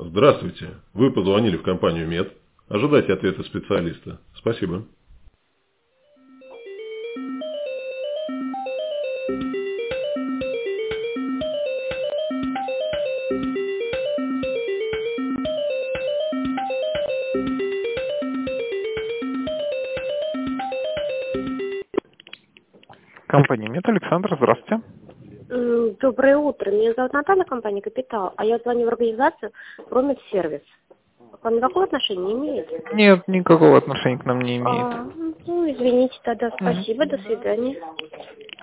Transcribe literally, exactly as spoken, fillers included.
Здравствуйте. Вы позвонили в компанию МЕД. Ожидайте ответа специалиста. Спасибо. Компания МЕД, Александр, здравствуйте. М, Доброе утро. Меня зовут Наталья, компания «Капитал», а я звоню в организацию «Промедсервис». К вам никакого отношения не имеет? Нет, никакого отношения к нам не имеет. А, ну, извините тогда. Мгм. Спасибо. До свидания.